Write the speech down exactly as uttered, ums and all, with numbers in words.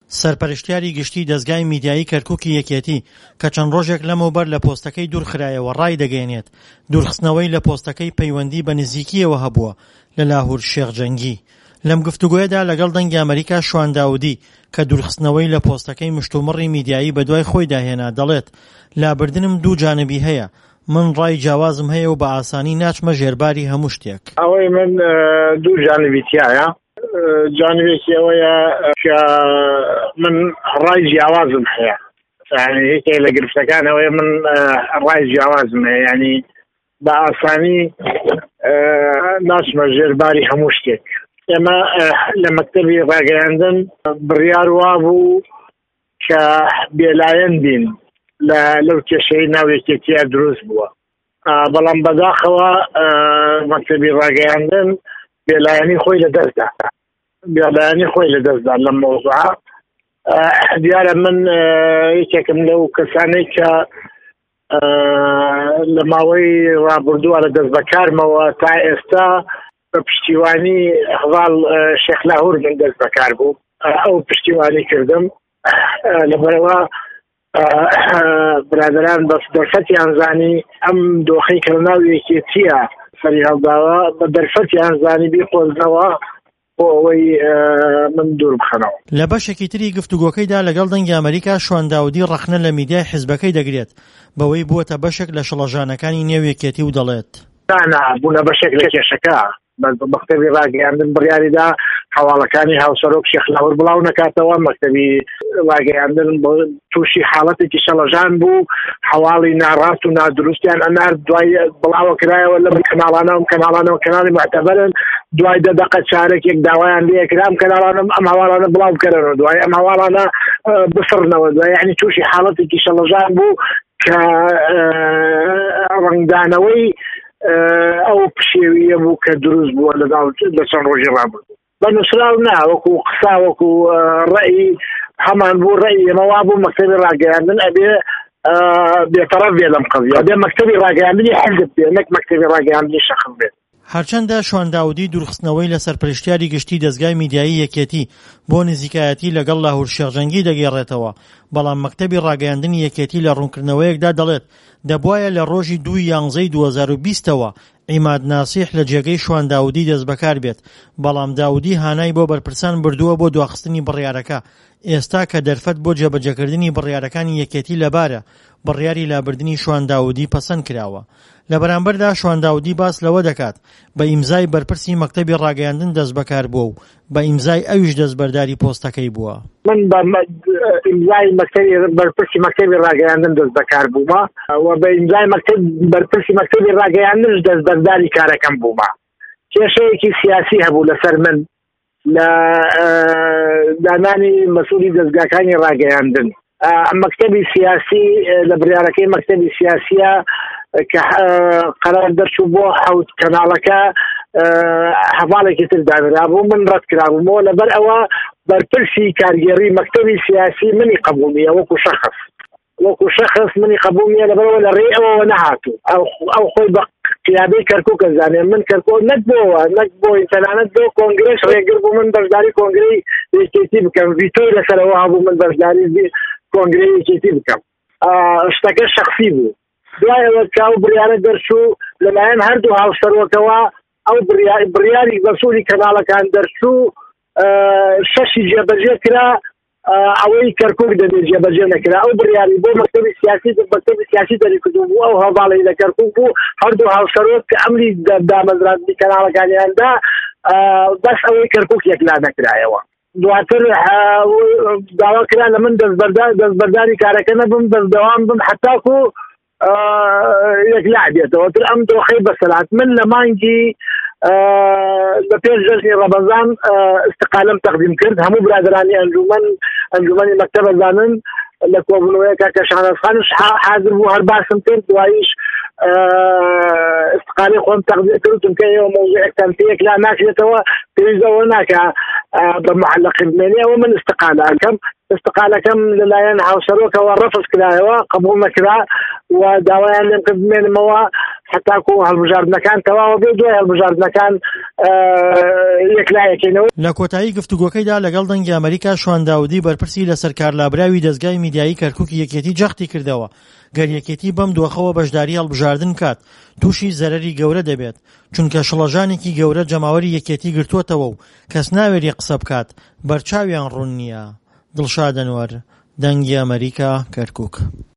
سەرپەرشتیاری گشتی دەزگای میدیایی کەرکووکی یەکێتی کە چەند ڕۆژێک لەمەوبەر لە پۆستەکەی دوورخرایەوە ڕای دەگەێنێت دوورخستنەوەی لە پۆستەکەی پەیوەندی بە نزیکیەوە هەبووە لە لاهور شێخجەنگی. لەم گفتوگۆیەدا لەگەڵ دەنگی ئەمریکا شوان داودی کە دوورخستنەوەی لە پۆستەکەی مشتومڕی میدیایی بە دوای خۆی داهێنا دەڵێت لابردنم دوو جانبی هەیە، من ڕای جیاوازم هەیە و بە ئاسانی ناچمە ژێرباری هەموو شتێک. ئەوەی من دوو جانبی تایە، جانبێکی ئەوەیە کە من ڕای جیاوازم هەیە، یعنی یەکێک لە گرفتەکانەوەی من ڕای جیاوازم هەیە، یعنی بە ئاسانی ناچمە ژێرباری هەموو شتێک. ئێمە لە مەکتەبی ڕاگەیاندن بڕیار وابوو کە بێلایەن بین لەو کێشەی ناو یەکێتیە دروست بووە، بەڵام بەداخەوە مەکتەبی ڕاگەیاندن بێلایەنی خۆی لەدەستدا بێلایەنی خۆی لەدەستدا لەم مەوزوعە. دیارە من یەکێکم لەو کەسانەی کە لە ماوەی ڕابردووە لە دەست بەکارمەوە تا ئێستا بە پشتیوانی هەواڵ شێخ لاهور من دەست بەکار بوو، ئەو پشتیوانی کردم. لەبەرەوە برادران بە دەرفەتیان زانی ئەم دۆخەی کردناو یەکێتیە سەری هەڵداوە، بە دەرفەتیان زانی بیخۆزنەوە بۆ ئەوەی من دوور بخەنەوە. لە بەشێکی تری گفتوگۆکەیدا لەگەڵ دەنگی ئەمریکا شوان داودی ڕەخنە لە میدیای حیزبەکەی دەگرێت بەوەی بووەتە بەشێک لە شڵەژانەکانی نێو یەکێتی و دەڵێت تانا بوونە بەشێک لە کێشەکە. مەکتەبی ڕاگەیاندن بڕیاریدا هەواڵەکانی هاوسەرۆک شێخ لاهور بڵاو نەکاتەوە. مەکتەبی ڕاگەیاندن تووشی حاڵەتێکی شەڵەژان بوو، هەواڵی ناڕاست و نادروستیان ئەنار دوای بڵاوە کرایەوە لە کەناڵانەوە کەناڵانەوە کەناڵی معتەبەرن، دوای دە دەقە چارەکێک داوایان لێ کرام کەناڵانە ئەم هەواڵانە بڵاو بکەرەوە، دوای ئەم هەواڵانە بفڕنەوە، دوای یعنی تووشی حاڵەتێکی شەڵەژان بوو کە ڕنگدانەوەی ئەو پشێویە بوو کە دروست بووە لە چەند ڕۆژی ڕابردوو. بە نووسراو نا وەکو قسا وەکو ڕەئی هەمان بوو ڕەئی ئێمەوا بوو مەکتەبی ڕاگەیاندن ئەبێ بێتەڕەف بێ لەم قەزیە، ئەبێ مەکتەبی ڕاگەیاندنی حیزب بێ نەک مەکتەبی ڕاگەیاندنی شەخص بێت. هەرچەندە شوان داودی دوورخستنەوەی لە سەرپەرشتیاری گشتی دەزگای میدیایی یەکێتی بۆ نزیکایەتی لەگەڵ لاهور شێخجەنگی دەگێڕێتەوە، بەڵام مەکتەبی ڕاگەیاندنی یەکێتی لە ڕوونکردنەوەیەکدا دەڵێت دەبوایە لە ڕۆژی دوو یانزەی دوو هەزار و بیستەوە عیماد ناسیح لە جێگەی شوان داودی دەست بەکار بێت، بەڵام داودی هانای بۆ بەرپرسان بردووە بۆ دواخستنی بڕیارەکە. ئێستا کە دەرفەت بۆ جێبەجێکردنی بڕیارەکانی یەکێتی لەبارە، بڕیاری لابردنی شوان داودی پەسەند کراوە. لە بەرامبەردا شوان داودی باس لەوە دەکات بە ئیمزای بەرپرسی مەکتەبی ڕاگەیاندن دەست بەکار بووە و بە ئیمزای ئەویش دەستبەرداری پۆستەکەی بووە. من بە ئیمزای مەکتەبی بەرپرسی مەکتەبی ڕاگەیاندن دەست بەکار بوومە و بە ئیمزای بەرپرسی مەکتەبی ڕاگەیاندنش دەستبەرداری کارەکەم بوومە. کێشەیەکی سیاسی هەبوو لەسەر من لە دانانی مەسئولی دەستگاکانی ڕاگەیاندن. مەکتەبی سیاسی لە بڕیارەکەی مەکتەبی سیاسیە کە قەرار دەرچوو بۆ حەوت کەناڵەکە هەواڵێکی تر دانرابوو، من ڕەت کرابوومەوە لەبەر ئەوە بەرپرسی کارگێڕی مەکتەبی سیاسی منی قبوڵ نییە، وەکو شەخص وەکو شەخص منی قبوڵ نییە، لەبەرەوە لە ڕێ ئەوەوە نەهاتوو. ئەو خۆی بە قیادەی کەرکووک ئەزانێ، من کەرکووک نەک بۆەوە نەک بۆی تەنانەت بۆ کۆنگرێس ڕێگر بوو من بەشداری کۆنگرەی یەکێتی بکەم، ڤیتۆی لەسەرەوە هەبوو من بەشداری کۆنگرەی یەکێتی بکەم. شتەکە شەخسی بوو. دوایەوە کە ئەو بڕیارە دەرچوو لەلایەن هەردوو هاوسەرۆکەوە، ئەو بڕیاری مەسئولی کەناڵەکان دەرچوو شەشی جێبەجێ کرا، ئەوەی کەرکووک دەبێت جێبەجێ نەکرا. ئەو بڕیاری بۆ مەکتەبی سیاسی مەکتەبی سیاسی دەریکردوو بوو، ئەو هەواڵەی لە کەرکووک بوو هەردوو هاوسەرۆک کە ئەمری دامەزراندنی کەناڵەکانیاندا بەس ئەوەی کەرکووک یەکلا نەکرایەوە. دواتر داوا کرا لە من دەستبەرداری کارەکە نەبم، دەستدەوام بم حتاکو یەکلا بێتەوە. تر ئەم دۆخەی بەسەلات من لە مانگی لە پێش جەژنی ڕەمەزان استقالەم تەقدیم کرد. هەموو برادرانی ئەنجومەن ئەنجومەنی مەکتەبە زانن لە کۆبوونەوەیەکە کە شانەزخانش حاضر بوو هەر باسم کرد، دواییش استقالی خۆم تەقدیم کردم کە ئێوە مۆزوعێکتان پێ یەکلا ناکرێتەوە، پێویستەوە ناکە بە معەلەقکردنێنی ئەوە من استقالە ئەکەم. استقالەکەم لەلایەن هاوسەرۆکەوە ڕەفز کرایەوە قبول نەکرا و داوایان لێم کرد بمێنمەوە حتاکو هەڵبژاردنەکان تەواوە بێ دوای هەڵبژاردنەکان یەکلایەکەینەوە. لە کۆتایی گفتوگۆکەیدا لەگەڵ دەنگی ئەمریکا شوان داودی بەرپرسی لەسەر کارلابراوی دەستگای میدیایی کەرکووکی یەکێتی جەختی کردەوە گەر یەکێتی بەم دۆخەوە بەشداری هەڵبژاردن کات تووشی زەرەری گەورە دەبێت چونکە شڵەژانێکی گەورە جەماوەری یەکێتی گرتووەتەوە و کەس ناوێری قسە بکات بەرچاویان ڕوون نییە. دڵشاد ئەنوەر، دەنگی ئەمریکا، کەرکووک.